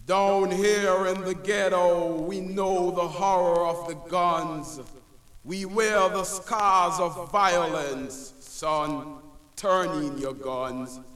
Down here in the ghetto, we know the horror of the guns. We wear the scars of violence. Son, turn in your guns.